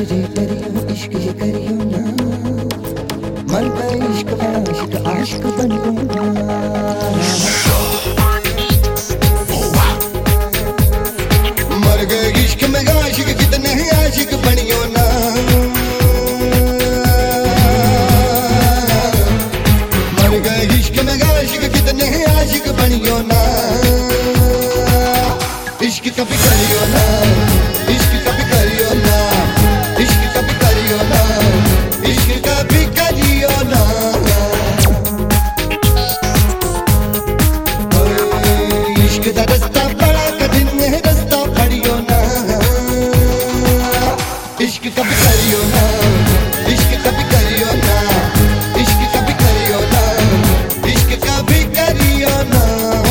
जे करियो इश्क ये करियो ना, मर गए इश्क में आशिक आशिक बनियो ना। मर गए इश्क में आशिक कितने आशिक बनियो ना। मर गए इश्क में आशिक कितने आशिक बनियो ना। इश्क कभी करियो ना, इश्क कभी करियो ना, इश्क कभी करियो ना, इश्क कभी करियो ना। इश्क दा रास्ता बड़ा कठिन है, रास्ता पड़ियो ना। इश्क कभी करियो ना, इश्क कभी करियो ना, इश्क कभी करियो ना, इश्क कभी करियो ना।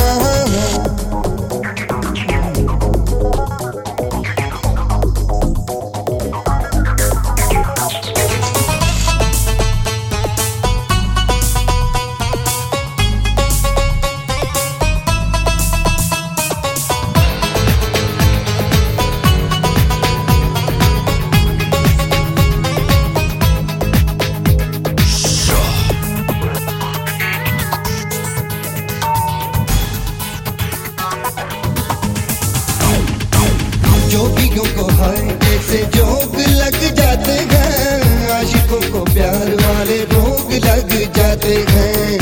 जोगियों को हाय ऐसे जोग लग जाते हैं, आशिकों को प्यार वाले रोग लग जाते हैं।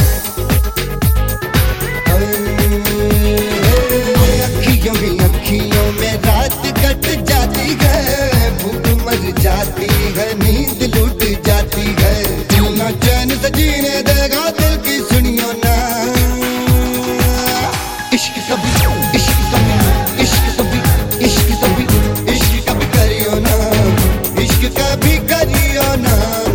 अखियों ही अखियों में रात कट जाती है, भूख मर जाती है, नींद लुट जाती है। दिल ना चैन से जीने देगा, दिल की सुनियो ना। इश्क कभी इश्क कभी इश्क कभी इश्क कभी इश्क कभी करियो ना, इश्क कभी करियो ना।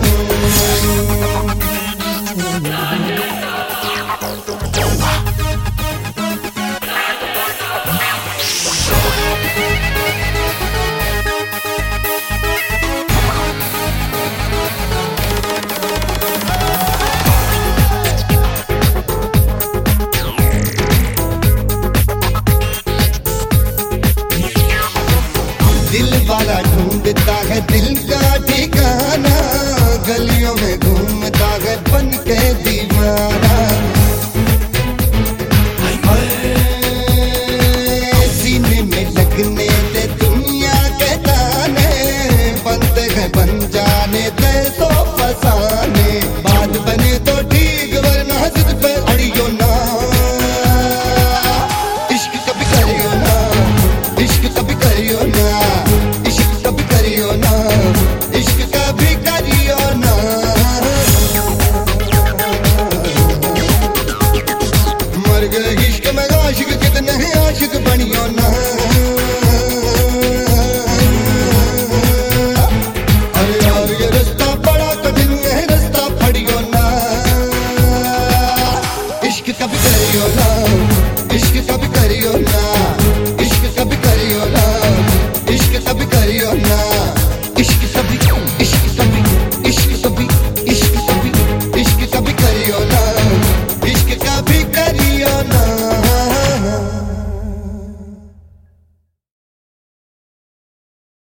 दिल वाला ढूंढता है दिल का ठिकाना, गलियों में घूमता है बन के दीवाना।